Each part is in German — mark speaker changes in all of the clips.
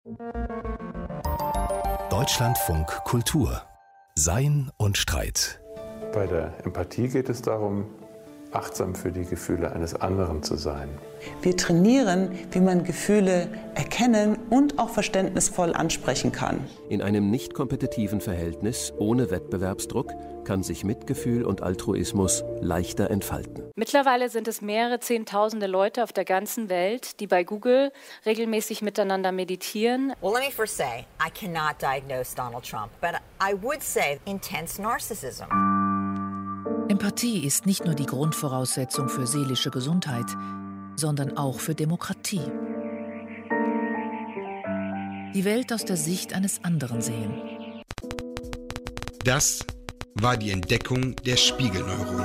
Speaker 1: Deutschlandfunk Kultur. Sein und Streit.
Speaker 2: Bei der Empathie geht es darum, achtsam für die Gefühle eines anderen zu sein.
Speaker 3: Wir trainieren, wie man Gefühle erkennen und auch verständnisvoll ansprechen kann.
Speaker 4: In einem nicht kompetitiven Verhältnis ohne Wettbewerbsdruck kann sich Mitgefühl und Altruismus leichter entfalten.
Speaker 5: Mittlerweile sind es mehrere Zehntausende Leute auf der ganzen Welt, die bei Google regelmäßig miteinander meditieren.
Speaker 6: Well, let me first say, I cannot diagnose Donald Trump, but I would say intense narcissism.
Speaker 7: Empathie ist nicht nur die Grundvoraussetzung für seelische Gesundheit, sondern auch für Demokratie. Die Welt aus der Sicht eines anderen sehen.
Speaker 8: Das war die Entdeckung der Spiegelneuronen.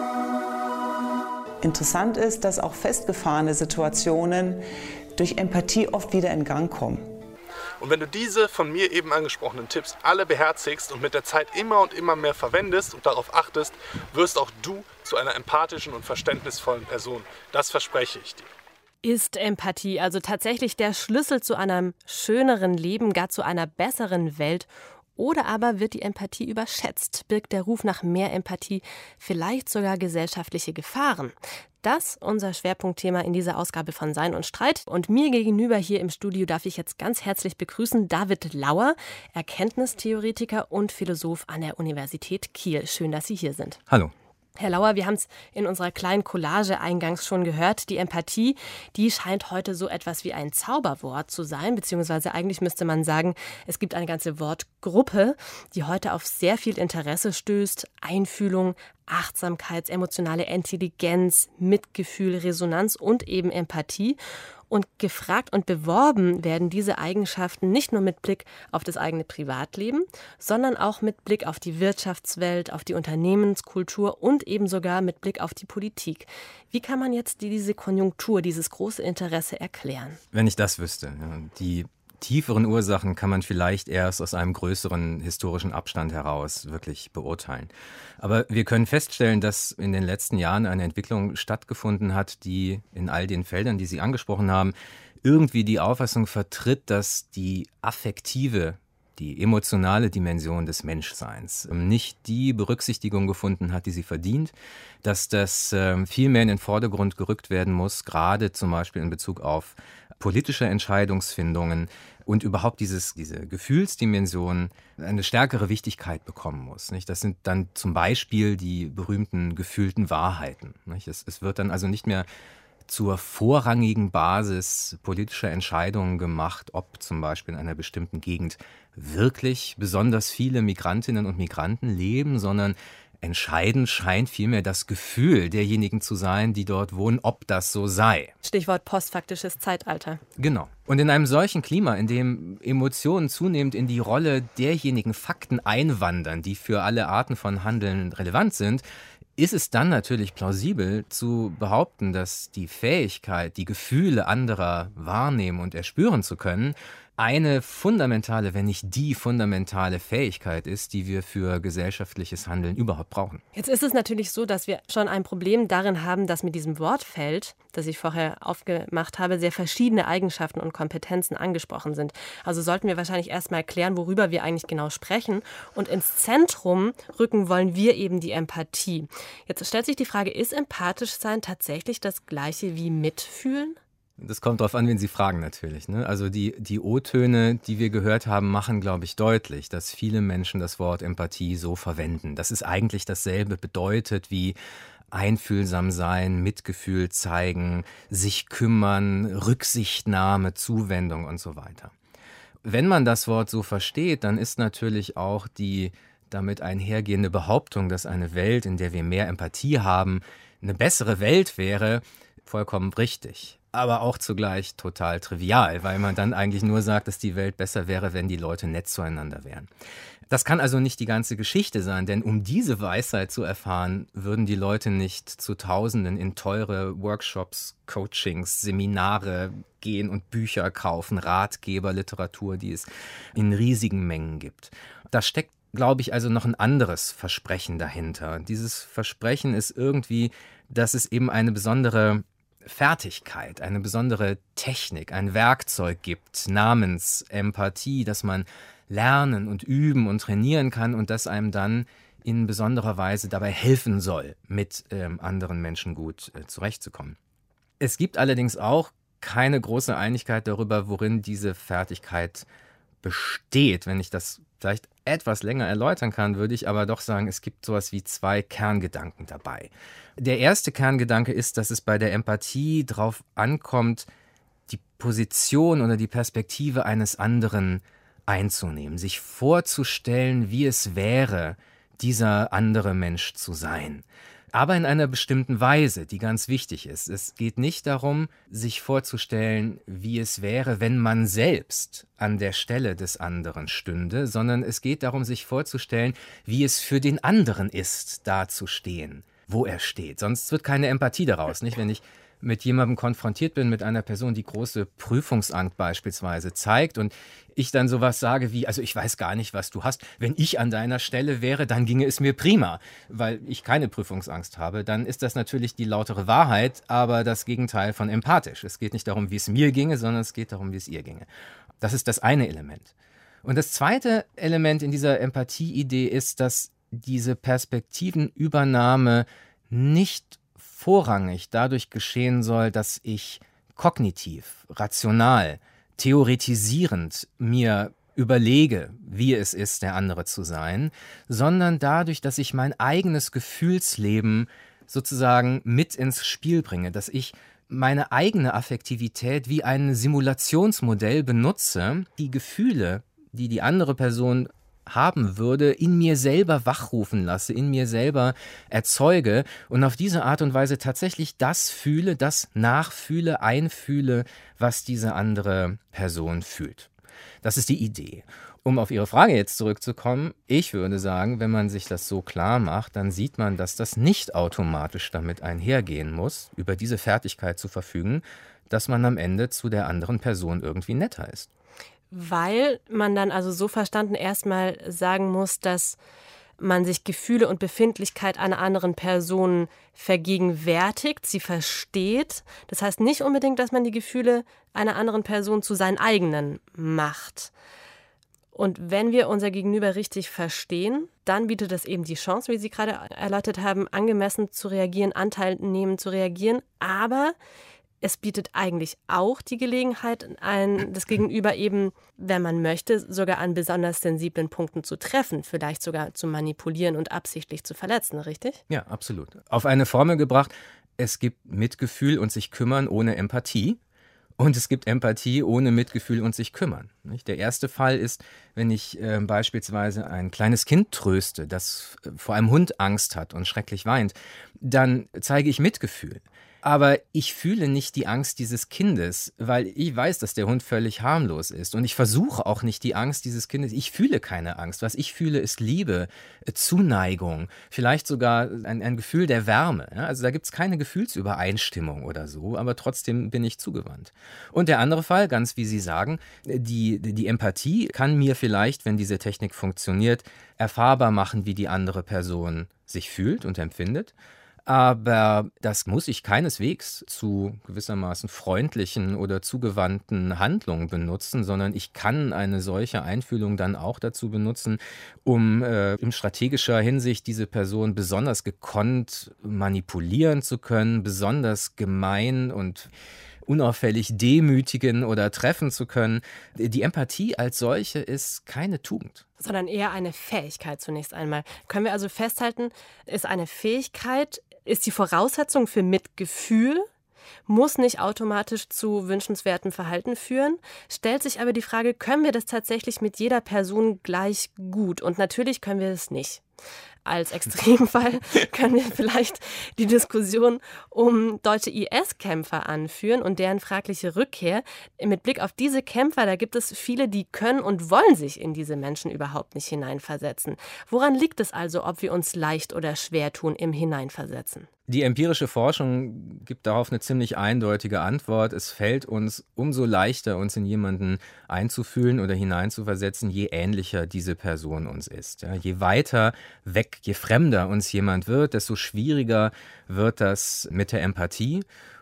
Speaker 3: Interessant ist, dass auch festgefahrene Situationen durch Empathie oft wieder in Gang kommen.
Speaker 9: Und wenn du diese von mir eben angesprochenen Tipps alle beherzigst und mit der Zeit immer und immer mehr verwendest und darauf achtest, wirst auch du zu einer empathischen und verständnisvollen Person. Das verspreche ich dir.
Speaker 10: Ist Empathie also tatsächlich der Schlüssel zu einem schöneren Leben, gar zu einer besseren Welt? Oder aber wird die Empathie überschätzt? Birgt der Ruf nach mehr Empathie vielleicht sogar gesellschaftliche Gefahren? Das unser Schwerpunktthema in dieser Ausgabe von Sein und Streit. Und mir gegenüber hier im Studio darf ich jetzt ganz herzlich begrüßen David Lauer, Erkenntnistheoretiker und Philosoph an der Universität Kiel. Schön, dass Sie hier sind.
Speaker 11: Hallo.
Speaker 10: Herr Lauer, wir haben es in unserer kleinen Collage eingangs schon gehört. Die Empathie, die scheint heute so etwas wie ein Zauberwort zu sein, beziehungsweise eigentlich müsste man sagen, es gibt eine ganze Wortgruppe, die heute auf sehr viel Interesse stößt. Einfühlung, Achtsamkeit, emotionale Intelligenz, Mitgefühl, Resonanz und eben Empathie. Und gefragt und beworben werden diese Eigenschaften nicht nur mit Blick auf das eigene Privatleben, sondern auch mit Blick auf die Wirtschaftswelt, auf die Unternehmenskultur und eben sogar mit Blick auf die Politik. Wie kann man jetzt diese Konjunktur, dieses große Interesse erklären?
Speaker 11: Wenn ich das wüsste, ja, die tieferen Ursachen kann man vielleicht erst aus einem größeren historischen Abstand heraus wirklich beurteilen. Aber wir können feststellen, dass in den letzten Jahren eine Entwicklung stattgefunden hat, die in all den Feldern, die Sie angesprochen haben, irgendwie die Auffassung vertritt, dass die affektive, die emotionale Dimension des Menschseins nicht die Berücksichtigung gefunden hat, die sie verdient, dass das viel mehr in den Vordergrund gerückt werden muss, gerade zum Beispiel in Bezug auf politische Entscheidungsfindungen und überhaupt diese Gefühlsdimension eine stärkere Wichtigkeit bekommen muss. Nicht? Das sind dann zum Beispiel die berühmten gefühlten Wahrheiten. Nicht? Es wird dann also nicht mehr zur vorrangigen Basis politischer Entscheidungen gemacht, ob zum Beispiel in einer bestimmten Gegend wirklich besonders viele Migrantinnen und Migranten leben, sondern entscheidend scheint vielmehr das Gefühl derjenigen zu sein, die dort wohnen, ob das so sei.
Speaker 10: Stichwort postfaktisches Zeitalter.
Speaker 11: Genau. Und in einem solchen Klima, in dem Emotionen zunehmend in die Rolle derjenigen Fakten einwandern, die für alle Arten von Handeln relevant sind, ist es dann natürlich plausibel zu behaupten, dass die Fähigkeit, die Gefühle anderer wahrnehmen und erspüren zu können, eine fundamentale, wenn nicht die fundamentale Fähigkeit ist, die wir für gesellschaftliches Handeln überhaupt brauchen.
Speaker 10: Jetzt ist es natürlich so, dass wir schon ein Problem darin haben, dass mit diesem Wortfeld, das ich vorher aufgemacht habe, sehr verschiedene Eigenschaften und Kompetenzen angesprochen sind. Also sollten wir wahrscheinlich erstmal erklären, worüber wir eigentlich genau sprechen. Und ins Zentrum rücken wollen wir eben die Empathie. Jetzt stellt sich die Frage, ist empathisch sein tatsächlich das Gleiche wie mitfühlen?
Speaker 11: Das kommt darauf an, wen Sie fragen natürlich. Ne? Also die O-Töne, die wir gehört haben, machen, glaube ich, deutlich, dass viele Menschen das Wort Empathie so verwenden. Dass es eigentlich dasselbe bedeutet wie einfühlsam sein, Mitgefühl zeigen, sich kümmern, Rücksichtnahme, Zuwendung und so weiter. Wenn man das Wort so versteht, dann ist natürlich auch die damit einhergehende Behauptung, dass eine Welt, in der wir mehr Empathie haben, eine bessere Welt wäre, vollkommen richtig. Aber auch zugleich total trivial, weil man dann eigentlich nur sagt, dass die Welt besser wäre, wenn die Leute nett zueinander wären. Das kann also nicht die ganze Geschichte sein, denn um diese Weisheit zu erfahren, würden die Leute nicht zu Tausenden in teure Workshops, Coachings, Seminare gehen und Bücher kaufen, Ratgeber, Literatur, die es in riesigen Mengen gibt. Da steckt, glaube ich, also noch ein anderes Versprechen dahinter. Dieses Versprechen ist irgendwie, dass es eben eine besondere Fertigkeit, eine besondere Technik, ein Werkzeug gibt namens Empathie, das man lernen und üben und trainieren kann und das einem dann in besonderer Weise dabei helfen soll, mit anderen Menschen gut zurechtzukommen. Es gibt allerdings auch keine große Einigkeit darüber, worin diese Fertigkeit besteht. Wenn ich das vielleicht etwas länger erläutern kann, würde ich aber doch sagen, es gibt sowas wie 2 Kerngedanken dabei. Der erste Kerngedanke ist, dass es bei der Empathie darauf ankommt, die Position oder die Perspektive eines anderen einzunehmen, sich vorzustellen, wie es wäre, dieser andere Mensch zu sein. Aber in einer bestimmten Weise, die ganz wichtig ist. Es geht nicht darum, sich vorzustellen, wie es wäre, wenn man selbst an der Stelle des anderen stünde, sondern es geht darum, sich vorzustellen, wie es für den anderen ist, da zu stehen, wo er steht. Sonst wird keine Empathie daraus, nicht? Wenn ich mit jemandem konfrontiert bin, mit einer Person, die große Prüfungsangst beispielsweise zeigt und ich dann sowas sage wie, also ich weiß gar nicht, was du hast. Wenn ich an deiner Stelle wäre, dann ginge es mir prima, weil ich keine Prüfungsangst habe. Dann ist das natürlich die lautere Wahrheit, aber das Gegenteil von empathisch. Es geht nicht darum, wie es mir ginge, sondern es geht darum, wie es ihr ginge. Das ist das eine Element. Und das zweite Element in dieser Empathie-Idee ist, dass diese Perspektivenübernahme nicht vorrangig dadurch geschehen soll, dass ich kognitiv, rational, theoretisierend mir überlege, wie es ist, der andere zu sein, sondern dadurch, dass ich mein eigenes Gefühlsleben sozusagen mit ins Spiel bringe, dass ich meine eigene Affektivität wie ein Simulationsmodell benutze, die Gefühle, die die andere Person haben würde, in mir selber wachrufen lasse, in mir selber erzeuge und auf diese Art und Weise tatsächlich das fühle, das nachfühle, einfühle, was diese andere Person fühlt. Das ist die Idee. Um auf Ihre Frage jetzt zurückzukommen, ich würde sagen, wenn man sich das so klar macht, dann sieht man, dass das nicht automatisch damit einhergehen muss, über diese Fertigkeit zu verfügen, dass man am Ende zu der anderen Person irgendwie netter ist.
Speaker 10: Weil man dann also so verstanden erstmal sagen muss, dass man sich Gefühle und Befindlichkeit einer anderen Person vergegenwärtigt, sie versteht. Das heißt nicht unbedingt, dass man die Gefühle einer anderen Person zu seinen eigenen macht. Und wenn wir unser Gegenüber richtig verstehen, dann bietet es eben die Chance, wie Sie gerade erläutert haben, angemessen zu reagieren, Anteil nehmen zu reagieren, aber es bietet eigentlich auch die Gelegenheit, das Gegenüber eben, wenn man möchte, sogar an besonders sensiblen Punkten zu treffen, vielleicht sogar zu manipulieren und absichtlich zu verletzen, richtig?
Speaker 11: Ja, absolut. Auf eine Formel gebracht, es gibt Mitgefühl und sich kümmern ohne Empathie und es gibt Empathie ohne Mitgefühl und sich kümmern. Der erste Fall ist, wenn ich beispielsweise ein kleines Kind tröste, das vor einem Hund Angst hat und schrecklich weint, dann zeige ich Mitgefühl. Aber ich fühle nicht die Angst dieses Kindes, weil ich weiß, dass der Hund völlig harmlos ist. Und ich versuche auch nicht die Angst dieses Kindes. Ich fühle keine Angst. Was ich fühle, ist Liebe, Zuneigung, vielleicht sogar ein Gefühl der Wärme. Ja, also da gibt es keine Gefühlsübereinstimmung oder so, aber trotzdem bin ich zugewandt. Und der andere Fall, ganz wie Sie sagen, die Empathie kann mir vielleicht, wenn diese Technik funktioniert, erfahrbar machen, wie die andere Person sich fühlt und empfindet. Aber das muss ich keineswegs zu gewissermaßen freundlichen oder zugewandten Handlungen benutzen, sondern ich kann eine solche Einfühlung dann auch dazu benutzen, um in strategischer Hinsicht diese Person besonders gekonnt manipulieren zu können, besonders gemein und unauffällig demütigen oder treffen zu können. Die Empathie als solche ist keine Tugend.
Speaker 10: Sondern eher eine Fähigkeit zunächst einmal. Können wir also festhalten, ist eine Fähigkeit, ist die Voraussetzung für Mitgefühl, muss nicht automatisch zu wünschenswertem Verhalten führen. Stellt sich aber die Frage, können wir das tatsächlich mit jeder Person gleich gut? Und natürlich können wir es nicht. Als Extremfall können wir vielleicht die Diskussion um deutsche IS-Kämpfer anführen und deren fragliche Rückkehr. Mit Blick auf diese Kämpfer, da gibt es viele, die können und wollen sich in diese Menschen überhaupt nicht hineinversetzen. Woran liegt es also, ob wir uns leicht oder schwer tun im Hineinversetzen?
Speaker 11: Die empirische Forschung gibt darauf eine ziemlich eindeutige Antwort. Es fällt uns umso leichter, uns in jemanden einzufühlen oder hineinzuversetzen, je ähnlicher diese Person uns ist. Ja, je weiter weg, je fremder uns jemand wird, desto schwieriger wird das mit der Empathie.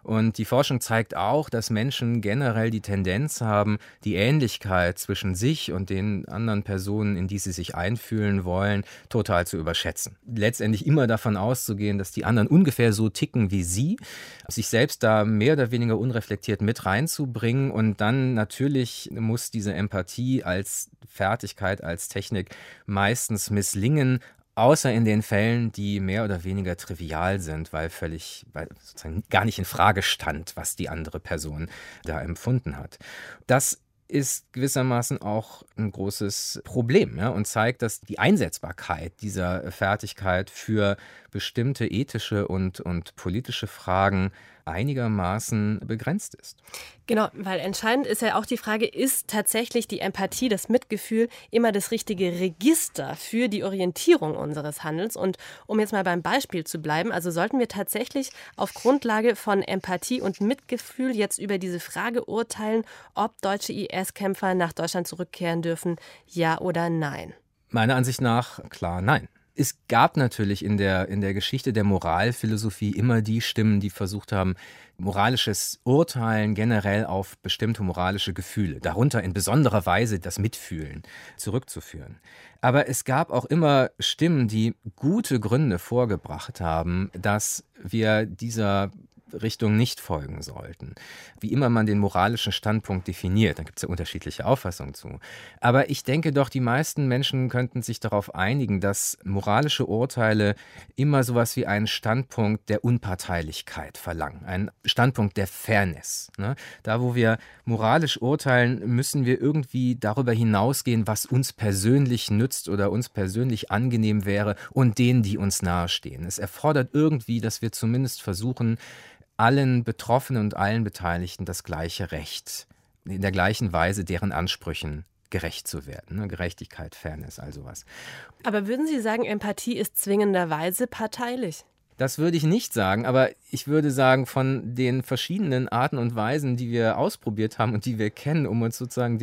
Speaker 11: Und die Forschung zeigt auch, dass Menschen generell die Tendenz haben, die Ähnlichkeit zwischen sich und den anderen Personen, in die sie sich einfühlen wollen, total zu überschätzen. Letztendlich immer davon auszugehen, dass die anderen ungefähr so ticken wie sie, sich selbst da mehr oder weniger unreflektiert mit reinzubringen. Und dann natürlich muss diese Empathie als Fertigkeit, als Technik meistens misslingen, außer in den Fällen, die mehr oder weniger trivial sind, weil sozusagen gar nicht in Frage stand, was die andere Person da empfunden hat. Das ist gewissermaßen auch ein großes Problem, ja, und zeigt, dass die Einsetzbarkeit dieser Fertigkeit für bestimmte ethische und politische Fragen einigermaßen begrenzt ist.
Speaker 10: Genau, weil entscheidend ist ja auch die Frage, ist tatsächlich die Empathie, das Mitgefühl immer das richtige Register für die Orientierung unseres Handelns? Und um jetzt mal beim Beispiel zu bleiben, also sollten wir tatsächlich auf Grundlage von Empathie und Mitgefühl jetzt über diese Frage urteilen, ob deutsche IS-Kämpfer nach Deutschland zurückkehren dürfen, ja oder nein?
Speaker 11: Meiner Ansicht nach klar nein. Es gab natürlich in der Geschichte der Moralphilosophie immer die Stimmen, die versucht haben, moralisches Urteilen generell auf bestimmte moralische Gefühle, darunter in besonderer Weise das Mitfühlen, zurückzuführen. Aber es gab auch immer Stimmen, die gute Gründe vorgebracht haben, dass wir dieser Richtung nicht folgen sollten. Wie immer man den moralischen Standpunkt definiert, da gibt es ja unterschiedliche Auffassungen zu. Aber ich denke doch, die meisten Menschen könnten sich darauf einigen, dass moralische Urteile immer sowas wie einen Standpunkt der Unparteilichkeit verlangen, einen Standpunkt der Fairness. Ne? Da, wo wir moralisch urteilen, müssen wir irgendwie darüber hinausgehen, was uns persönlich nützt oder uns persönlich angenehm wäre und denen, die uns nahestehen. Es erfordert irgendwie, dass wir zumindest versuchen, allen Betroffenen und allen Beteiligten das gleiche Recht, in der gleichen Weise deren Ansprüchen gerecht zu werden. Ne? Gerechtigkeit, Fairness, all sowas.
Speaker 10: Aber würden Sie sagen, Empathie ist zwingenderweise parteilich?
Speaker 11: Das würde ich nicht sagen, aber ich würde sagen, von den verschiedenen Arten und Weisen, die wir ausprobiert haben und die wir kennen, um uns sozusagen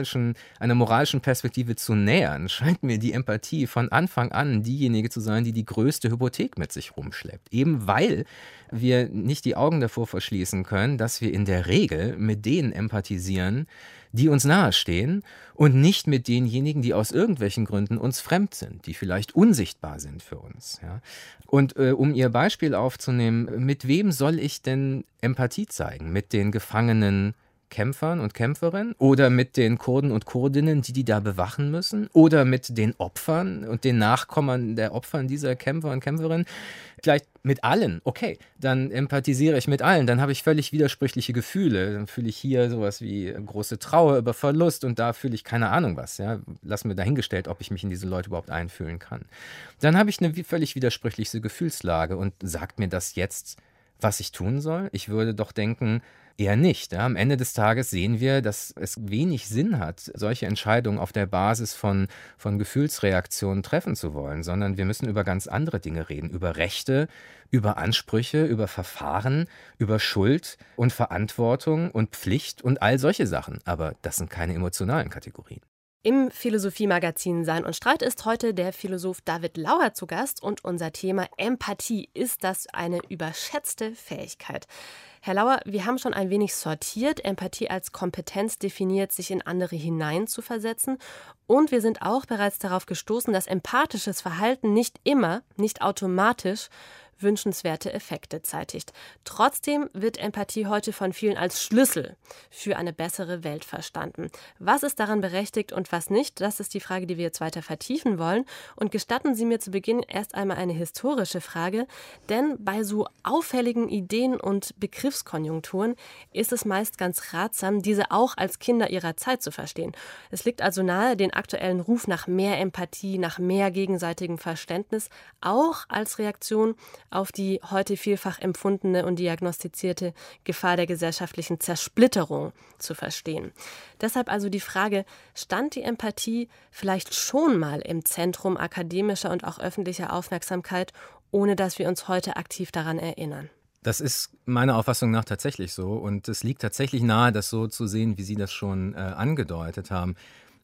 Speaker 11: einer moralischen Perspektive zu nähern, scheint mir die Empathie von Anfang an diejenige zu sein, die die größte Hypothek mit sich rumschleppt. Eben weil wir nicht die Augen davor verschließen können, dass wir in der Regel mit denen empathisieren, die uns nahestehen und nicht mit denjenigen, die aus irgendwelchen Gründen uns fremd sind, die vielleicht unsichtbar sind für uns. Ja. Und um Ihr Beispiel aufzunehmen, mit wem soll ich denn Empathie zeigen? Mit den gefangenen Kämpfern und Kämpferinnen oder mit den Kurden und Kurdinnen, die da bewachen müssen oder mit den Opfern und den Nachkommen der Opfern dieser Kämpfer und Kämpferinnen? Vielleicht mit allen, okay, dann empathisiere ich mit allen, dann habe ich völlig widersprüchliche Gefühle, dann fühle ich hier sowas wie große Trauer über Verlust und da fühle ich keine Ahnung was, ja, lass mir dahingestellt, ob ich mich in diese Leute überhaupt einfühlen kann. Dann habe ich eine völlig widersprüchliche Gefühlslage und sagt mir das jetzt, was ich tun soll? Ich würde doch denken, eher nicht. Ja. Am Ende des Tages sehen wir, dass es wenig Sinn hat, solche Entscheidungen auf der Basis von Gefühlsreaktionen treffen zu wollen, sondern wir müssen über ganz andere Dinge reden, über Rechte, über Ansprüche, über Verfahren, über Schuld und Verantwortung und Pflicht und all solche Sachen. Aber das sind keine emotionalen Kategorien.
Speaker 10: Im Philosophie-Magazin Sein und Streit ist heute der Philosoph David Lauer zu Gast und unser Thema Empathie. Ist das eine überschätzte Fähigkeit? Herr Lauer, wir haben schon ein wenig sortiert. Empathie als Kompetenz definiert, sich in andere hineinzuversetzen. Und wir sind auch bereits darauf gestoßen, dass empathisches Verhalten nicht immer, nicht automatisch wünschenswerte Effekte zeitigt. Trotzdem wird Empathie heute von vielen als Schlüssel für eine bessere Welt verstanden. Was ist daran berechtigt und was nicht? Das ist die Frage, die wir jetzt weiter vertiefen wollen. Und gestatten Sie mir zu Beginn erst einmal eine historische Frage, denn bei so auffälligen Ideen und Begriffskonjunkturen ist es meist ganz ratsam, diese auch als Kinder ihrer Zeit zu verstehen. Es liegt also nahe, den aktuellen Ruf nach mehr Empathie, nach mehr gegenseitigem Verständnis auch als Reaktion auf die heute vielfach empfundene und diagnostizierte Gefahr der gesellschaftlichen Zersplitterung zu verstehen. Deshalb also die Frage, stand die Empathie vielleicht schon mal im Zentrum akademischer und auch öffentlicher Aufmerksamkeit, ohne dass wir uns heute aktiv daran erinnern?
Speaker 11: Das ist meiner Auffassung nach tatsächlich so und es liegt tatsächlich nahe, das so zu sehen, wie Sie das schon angedeutet haben.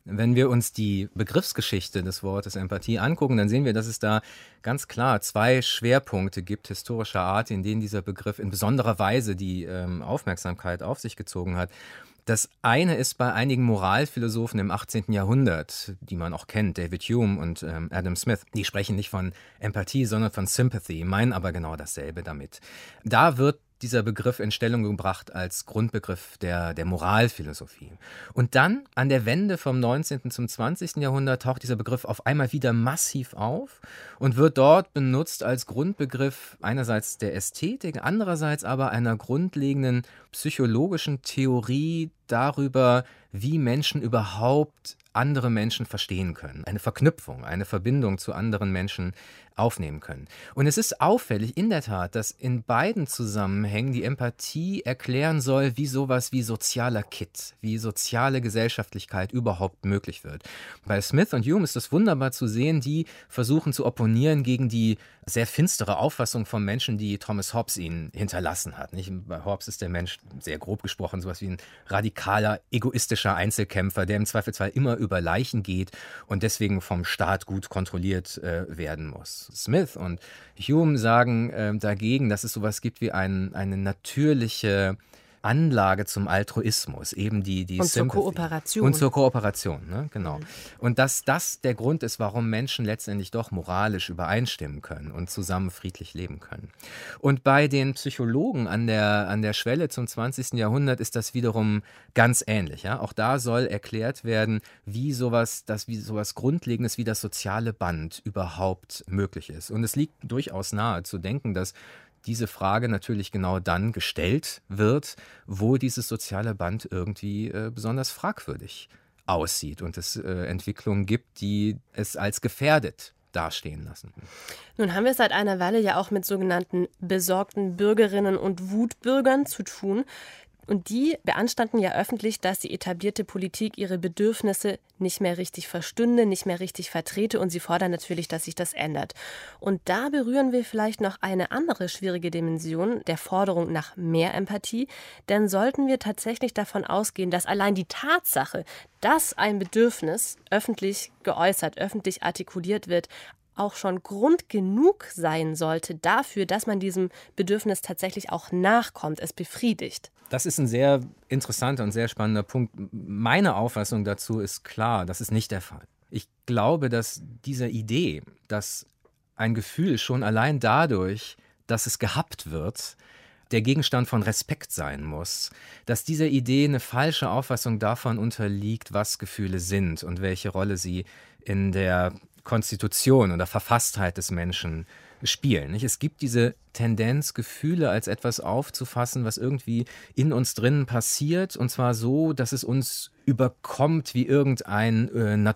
Speaker 11: Wenn wir uns die Begriffsgeschichte des Wortes Empathie angucken, dann sehen wir, dass es da ganz klar 2 Schwerpunkte gibt historischer Art, in denen dieser Begriff in besonderer Weise die Aufmerksamkeit auf sich gezogen hat. Das eine ist bei einigen Moralphilosophen im 18. Jahrhundert, die man auch kennt, David Hume und Adam Smith. Die sprechen nicht von Empathie, sondern von Sympathy, meinen aber genau dasselbe damit. Da wird dieser Begriff in Stellung gebracht als Grundbegriff der Moralphilosophie. Und dann an der Wende vom 19. zum 20. Jahrhundert taucht dieser Begriff auf einmal wieder massiv auf und wird dort benutzt als Grundbegriff einerseits der Ästhetik, andererseits aber einer grundlegenden psychologischen Theorie darüber, wie Menschen überhaupt andere Menschen verstehen können, eine Verknüpfung, eine Verbindung zu anderen Menschen aufnehmen können. Und es ist auffällig in der Tat, dass in beiden Zusammenhängen die Empathie erklären soll, wie sowas wie sozialer Kit, wie soziale Gesellschaftlichkeit überhaupt möglich wird. Bei Smith und Hume ist das wunderbar zu sehen, die versuchen zu opponieren gegen die sehr finstere Auffassung von Menschen, die Thomas Hobbes ihnen hinterlassen hat. Nicht? Bei Hobbes ist der Mensch, sehr grob gesprochen, sowas wie ein radikaler, egoistischer Einzelkämpfer, der im Zweifelsfall immer über Leichen geht und deswegen vom Staat gut kontrolliert werden muss. Smith und Hume sagen dagegen, dass es sowas gibt wie eine natürliche Anlage zum Altruismus, eben die
Speaker 10: und
Speaker 11: Sympathy.
Speaker 10: Zur Kooperation.
Speaker 11: Und zur Kooperation, ne? Genau. Und dass das der Grund ist, warum Menschen letztendlich doch moralisch übereinstimmen können und zusammen friedlich leben können. Und bei den Psychologen an der Schwelle zum 20. Jahrhundert ist das wiederum ganz ähnlich. Ja? Auch da soll erklärt werden, wie sowas Grundlegendes wie das soziale Band überhaupt möglich ist. Und es liegt durchaus nahe zu denken, dass diese Frage natürlich genau dann gestellt wird, wo dieses soziale Band irgendwie besonders fragwürdig aussieht und es Entwicklungen gibt, die es als gefährdet dastehen lassen.
Speaker 10: Nun haben wir es seit einer Weile ja auch mit sogenannten besorgten Bürgerinnen und Wutbürgern zu tun. Und die beanstanden ja öffentlich, dass die etablierte Politik ihre Bedürfnisse nicht mehr richtig verstünde, nicht mehr richtig vertrete. Und sie fordern natürlich, dass sich das ändert. Und da berühren wir vielleicht noch eine andere schwierige Dimension der Forderung nach mehr Empathie. Denn sollten wir tatsächlich davon ausgehen, dass allein die Tatsache, dass ein Bedürfnis öffentlich geäußert, öffentlich artikuliert wird, auch schon Grund genug sein sollte dafür, dass man diesem Bedürfnis tatsächlich auch nachkommt, es befriedigt.
Speaker 11: Das ist ein sehr interessanter und sehr spannender Punkt. Meine Auffassung dazu ist klar, das ist nicht der Fall. Ich glaube, dass diese Idee, dass ein Gefühl schon allein dadurch, dass es gehabt wird, der Gegenstand von Respekt sein muss, dass dieser Idee eine falsche Auffassung davon unterliegt, was Gefühle sind und welche Rolle sie in der Konstitution oder Verfasstheit des Menschen spielen. Nicht? Es gibt diese Tendenz, Gefühle als etwas aufzufassen, was irgendwie in uns drinnen passiert, und zwar so, dass es uns überkommt wie irgendein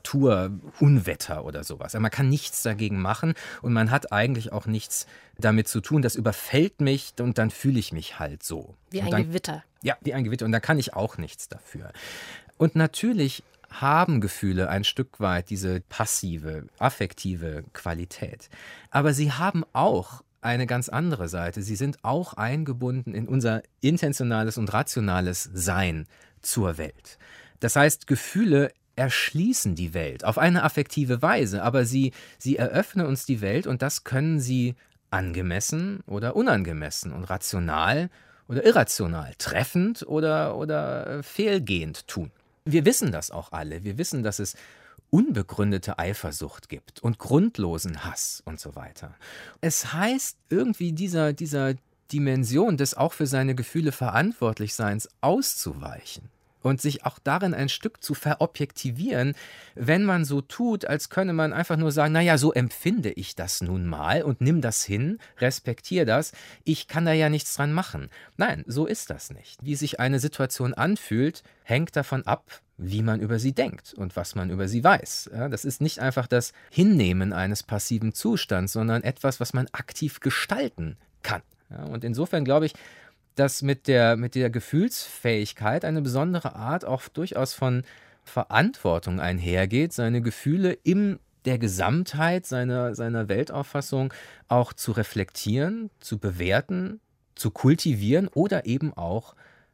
Speaker 11: Naturunwetter oder sowas. Man kann nichts dagegen machen und man hat eigentlich auch nichts damit zu tun. Das überfällt mich und dann fühle ich mich halt so.
Speaker 10: Wie ein Gewitter.
Speaker 11: Ja, wie ein Gewitter, und da kann ich auch nichts dafür. Und natürlich haben Gefühle ein Stück weit diese passive, affektive Qualität. Aber sie haben auch eine ganz andere Seite. Sie sind auch eingebunden in unser intentionales und rationales Sein zur Welt. Das heißt, Gefühle erschließen die Welt auf eine affektive Weise, aber sie eröffnen uns die Welt, und das können sie angemessen oder unangemessen und rational oder irrational, treffend oder fehlgehend tun. Wir wissen das auch alle. Wir wissen, dass es unbegründete Eifersucht gibt und grundlosen Hass und so weiter. Es heißt irgendwie dieser Dimension des auch für seine Gefühle Verantwortlichseins auszuweichen und sich auch darin ein Stück zu verobjektivieren, wenn man so tut, als könne man einfach nur sagen, naja, so empfinde ich das nun mal und nimm das hin, respektiere das, ich kann da ja nichts dran machen. Nein, so ist das nicht. Wie sich eine Situation anfühlt, hängt davon ab, wie man über sie denkt und was man über sie weiß. Ja, das ist nicht einfach das Hinnehmen eines passiven Zustands, sondern etwas, was man aktiv gestalten kann. Ja, und insofern glaube ich, dass mit der Gefühlsfähigkeit eine besondere Art auch durchaus von Verantwortung einhergeht, seine Gefühle in der Gesamtheit seiner Weltauffassung auch zu reflektieren, zu bewerten, zu kultivieren oder eben auch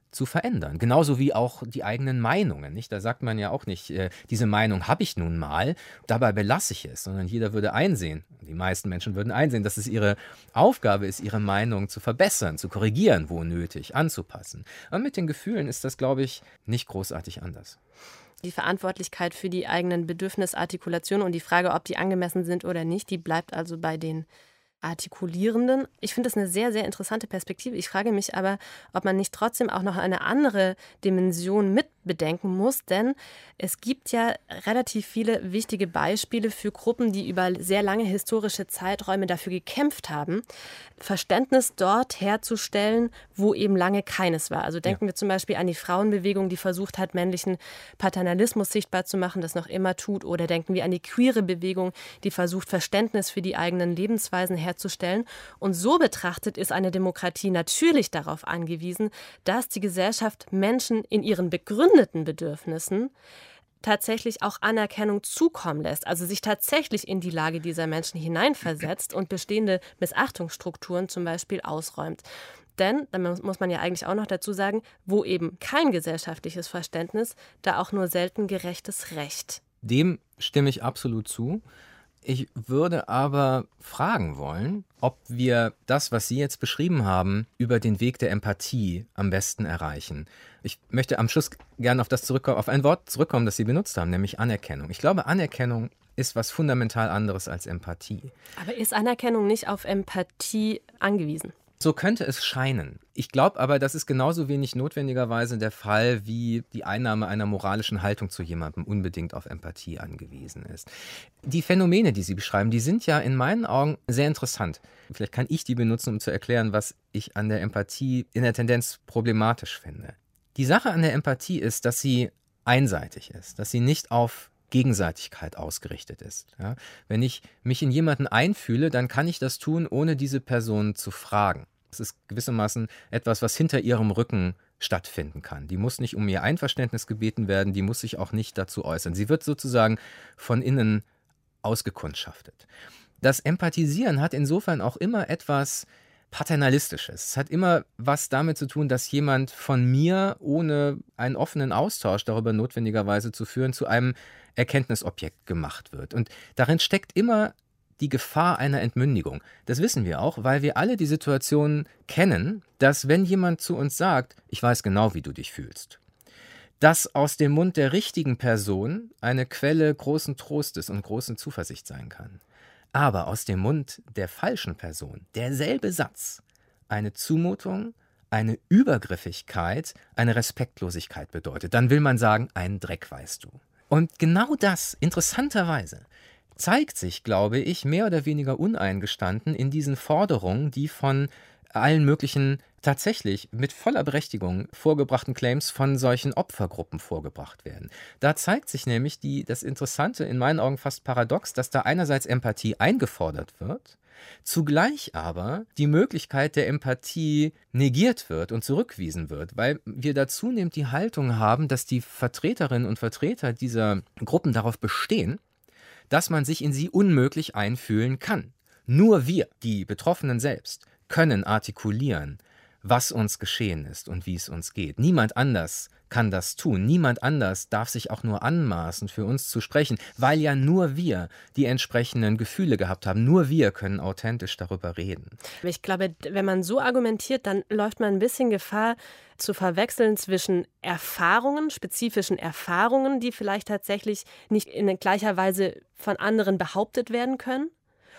Speaker 11: zu verändern. Genauso wie auch die eigenen Meinungen. Nicht? Da sagt man ja auch nicht, diese Meinung habe ich nun mal, dabei belasse ich es, sondern jeder würde einsehen, die meisten Menschen würden einsehen, dass es ihre Aufgabe ist, ihre Meinung zu verbessern, zu korrigieren, wo nötig, anzupassen. Aber mit den Gefühlen ist das, glaube ich, nicht großartig anders.
Speaker 10: Die Verantwortlichkeit für die eigenen Bedürfnisartikulationen und die Frage, ob die angemessen sind oder nicht, die bleibt also bei den Artikulierenden. Ich finde das eine sehr, sehr interessante Perspektive. Ich frage mich aber, ob man nicht trotzdem auch noch eine andere Dimension mit bedenken muss, denn es gibt ja relativ viele wichtige Beispiele für Gruppen, die über sehr lange historische Zeiträume dafür gekämpft haben, Verständnis dort herzustellen, wo eben lange keines war. Also denken wir zum Beispiel an die Frauenbewegung, die versucht hat, männlichen Paternalismus sichtbar zu machen, das noch immer tut. Oder denken wir an die queere Bewegung, die versucht, Verständnis für die eigenen Lebensweisen herzustellen. Und so betrachtet ist eine Demokratie natürlich darauf angewiesen, dass die Gesellschaft Menschen in ihren begründeten Bedürfnissen tatsächlich auch Anerkennung zukommen lässt, also sich tatsächlich in die Lage dieser Menschen hineinversetzt und bestehende Missachtungsstrukturen zum Beispiel ausräumt. Denn, da muss man ja eigentlich auch noch dazu sagen, wo eben kein gesellschaftliches Verständnis, da auch nur selten gerechtes Recht.
Speaker 11: Dem stimme ich absolut zu. Ich würde aber fragen wollen, ob wir das, was Sie jetzt beschrieben haben, über den Weg der Empathie am besten erreichen. Ich möchte am Schluss gerne auf ein Wort zurückkommen, das Sie benutzt haben, nämlich Anerkennung. Ich glaube, Anerkennung ist was fundamental anderes als Empathie.
Speaker 10: Aber ist Anerkennung nicht auf Empathie angewiesen?
Speaker 11: So könnte es scheinen. Ich glaube aber, das ist genauso wenig notwendigerweise der Fall, wie die Einnahme einer moralischen Haltung zu jemandem unbedingt auf Empathie angewiesen ist. Die Phänomene, die Sie beschreiben, die sind ja in meinen Augen sehr interessant. Vielleicht kann ich die benutzen, um zu erklären, was ich an der Empathie in der Tendenz problematisch finde. Die Sache an der Empathie ist, dass sie einseitig ist, dass sie nicht auf Gegenseitigkeit ausgerichtet ist. Ja? Wenn ich mich in jemanden einfühle, dann kann ich das tun, ohne diese Person zu fragen. Das ist gewissermaßen etwas, was hinter ihrem Rücken stattfinden kann. Die muss nicht um ihr Einverständnis gebeten werden, die muss sich auch nicht dazu äußern. Sie wird sozusagen von innen ausgekundschaftet. Das Empathisieren hat insofern auch immer etwas Paternalistisches. Es hat immer was damit zu tun, dass jemand von mir, ohne einen offenen Austausch darüber notwendigerweise zu führen, zu einem Erkenntnisobjekt gemacht wird. Und darin steckt immer die Gefahr einer Entmündigung. Das wissen wir auch, weil wir alle die Situation kennen, dass wenn jemand zu uns sagt, ich weiß genau, wie du dich fühlst, dass aus dem Mund der richtigen Person eine Quelle großen Trostes und großen Zuversicht sein kann. Aber aus dem Mund der falschen Person derselbe Satz eine Zumutung, eine Übergriffigkeit, eine Respektlosigkeit bedeutet. Dann will man sagen, einen Dreck weißt du. Und genau das, interessanterweise, zeigt sich, glaube ich, mehr oder weniger uneingestanden in diesen Forderungen, die von allen möglichen tatsächlich mit voller Berechtigung vorgebrachten Claims von solchen Opfergruppen vorgebracht werden. Da zeigt sich nämlich das Interessante, in meinen Augen fast paradox, dass da einerseits Empathie eingefordert wird, zugleich aber die Möglichkeit der Empathie negiert wird und zurückgewiesen wird, weil wir da zunehmend die Haltung haben, dass die Vertreterinnen und Vertreter dieser Gruppen darauf bestehen, dass man sich in sie unmöglich einfühlen kann. Nur wir, die Betroffenen selbst, können artikulieren, was uns geschehen ist und wie es uns geht. Niemand anders kann das tun. Niemand anders darf sich auch nur anmaßen, für uns zu sprechen, weil ja nur wir die entsprechenden Gefühle gehabt haben. Nur wir können authentisch darüber reden.
Speaker 10: Ich glaube, wenn man so argumentiert, dann läuft man ein bisschen Gefahr, zu verwechseln zwischen Erfahrungen, spezifischen Erfahrungen, die vielleicht tatsächlich nicht in gleicher Weise von anderen behauptet werden können,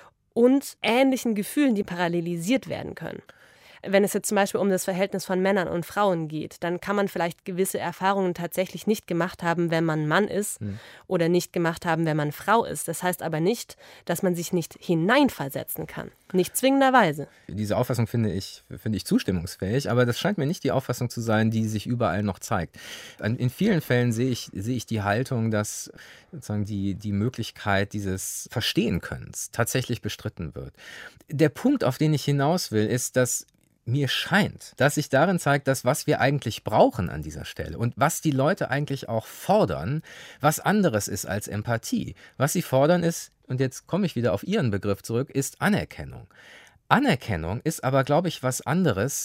Speaker 10: und ähnlichen Gefühlen, die parallelisiert werden können. Wenn es jetzt zum Beispiel um das Verhältnis von Männern und Frauen geht, dann kann man vielleicht gewisse Erfahrungen tatsächlich nicht gemacht haben, wenn man Mann ist oder nicht gemacht haben, wenn man Frau ist. Das heißt aber nicht, dass man sich nicht hineinversetzen kann. Nicht zwingenderweise.
Speaker 11: Diese Auffassung finde ich zustimmungsfähig, aber das scheint mir nicht die Auffassung zu sein, die sich überall noch zeigt. In vielen Fällen sehe ich die Haltung, dass sozusagen die Möglichkeit dieses Verstehenkönnens tatsächlich bestritten wird. Der Punkt, auf den ich hinaus will, ist, dass mir scheint, dass sich darin zeigt, dass was wir eigentlich brauchen an dieser Stelle und was die Leute eigentlich auch fordern, was anderes ist als Empathie. Was sie fordern ist, und jetzt komme ich wieder auf Ihren Begriff zurück, ist Anerkennung. Anerkennung ist aber, glaube ich, was anderes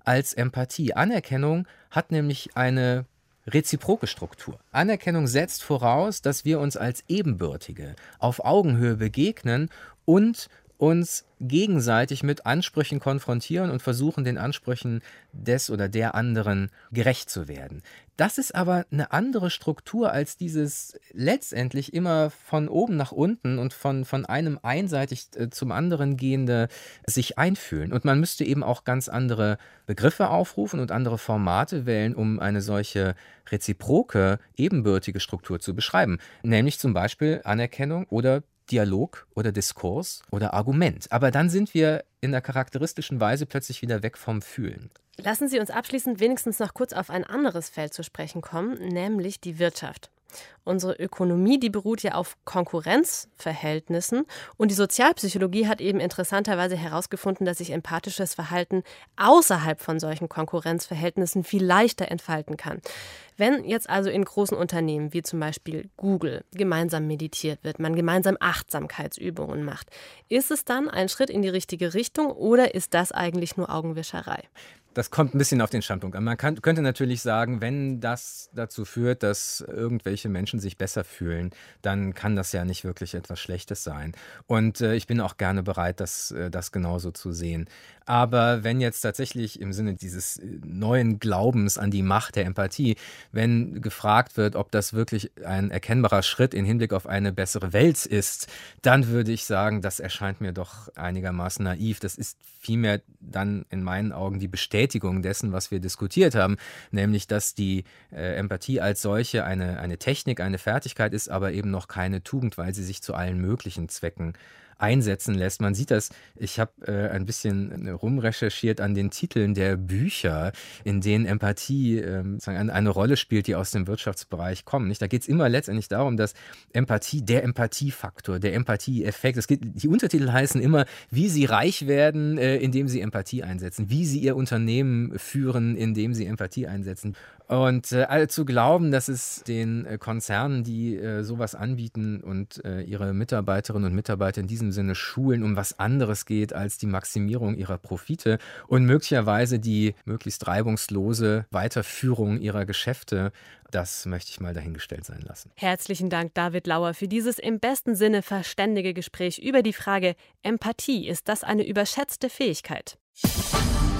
Speaker 11: als Empathie. Anerkennung hat nämlich eine reziproke Struktur. Anerkennung setzt voraus, dass wir uns als Ebenbürtige auf Augenhöhe begegnen und uns gegenseitig mit Ansprüchen konfrontieren und versuchen, den Ansprüchen des oder der anderen gerecht zu werden. Das ist aber eine andere Struktur als dieses letztendlich immer von oben nach unten und von einem einseitig zum anderen gehende sich einfühlen. Und man müsste eben auch ganz andere Begriffe aufrufen und andere Formate wählen, um eine solche reziproke, ebenbürtige Struktur zu beschreiben. Nämlich zum Beispiel Anerkennung oder Dialog oder Diskurs oder Argument. Aber dann sind wir in der charakteristischen Weise plötzlich wieder weg vom Fühlen.
Speaker 10: Lassen Sie uns abschließend wenigstens noch kurz auf ein anderes Feld zu sprechen kommen, nämlich die Wirtschaft. Unsere Ökonomie, die beruht ja auf Konkurrenzverhältnissen und die Sozialpsychologie hat eben interessanterweise herausgefunden, dass sich empathisches Verhalten außerhalb von solchen Konkurrenzverhältnissen viel leichter entfalten kann. Wenn jetzt also in großen Unternehmen wie zum Beispiel Google gemeinsam meditiert wird, man gemeinsam Achtsamkeitsübungen macht, ist es dann ein Schritt in die richtige Richtung oder ist das eigentlich nur Augenwischerei?
Speaker 11: Das kommt ein bisschen auf den Standpunkt an. Man könnte natürlich sagen, wenn das dazu führt, dass irgendwelche Menschen sich besser fühlen, dann kann das ja nicht wirklich etwas Schlechtes sein. Und ich bin auch gerne bereit, das genauso zu sehen. Aber wenn jetzt tatsächlich im Sinne dieses neuen Glaubens an die Macht der Empathie, wenn gefragt wird, ob das wirklich ein erkennbarer Schritt in Hinblick auf eine bessere Welt ist, dann würde ich sagen, das erscheint mir doch einigermaßen naiv. Das ist vielmehr dann in meinen Augen die Bestätigung dessen, was wir diskutiert haben, nämlich, dass die Empathie als solche eine Technik, eine Fertigkeit ist, aber eben noch keine Tugend, weil sie sich zu allen möglichen Zwecken einsetzen lässt. Man sieht das, ich habe ein bisschen rumrecherchiert an den Titeln der Bücher, in denen Empathie eine Rolle spielt, die aus dem Wirtschaftsbereich kommen. Nicht? Da geht es immer letztendlich darum, dass Empathie, der Empathiefaktor, der Empathieeffekt, die Untertitel heißen immer, wie sie reich werden, indem sie Empathie einsetzen, wie sie ihr Unternehmen führen, indem sie Empathie einsetzen. Und zu glauben, dass es den Konzernen, die sowas anbieten und ihre Mitarbeiterinnen und Mitarbeiter in diesem Sinne schulen, um was anderes geht als die Maximierung ihrer Profite und möglicherweise die möglichst reibungslose Weiterführung ihrer Geschäfte, das möchte ich mal dahingestellt sein lassen.
Speaker 10: Herzlichen Dank, David Lauer, für dieses im besten Sinne verständige Gespräch über die Frage Empathie. Ist das eine überschätzte Fähigkeit?